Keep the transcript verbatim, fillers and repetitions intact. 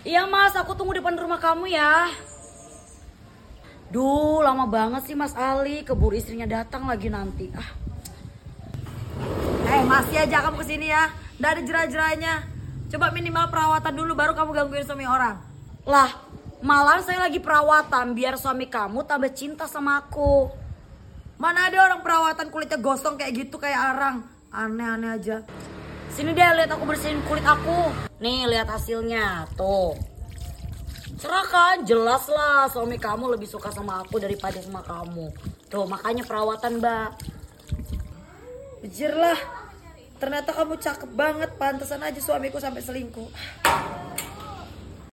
Iya mas, aku tunggu depan rumah kamu ya. Duh, lama banget sih Mas Ali. Keburu istrinya datang lagi nanti. Ah. Eh masih aja kamu kesini ya. Nggak ada jerah-jerahnya. Coba minimal perawatan dulu baru kamu gangguin suami orang. Lah, malah saya lagi perawatan biar suami kamu tambah cinta sama aku. Mana ada orang perawatan kulitnya gosong kayak gitu kayak arang. Aneh-aneh aja. Sini deh lihat aku bersihin kulit aku. Nih lihat hasilnya, tuh. Cerah kan? Jelas lah suami kamu lebih suka sama aku daripada sama kamu. Tuh makanya perawatan mbak. Bejir lah. Ternyata kamu cakep banget. Pantesan aja suamiku sampai selingkuh.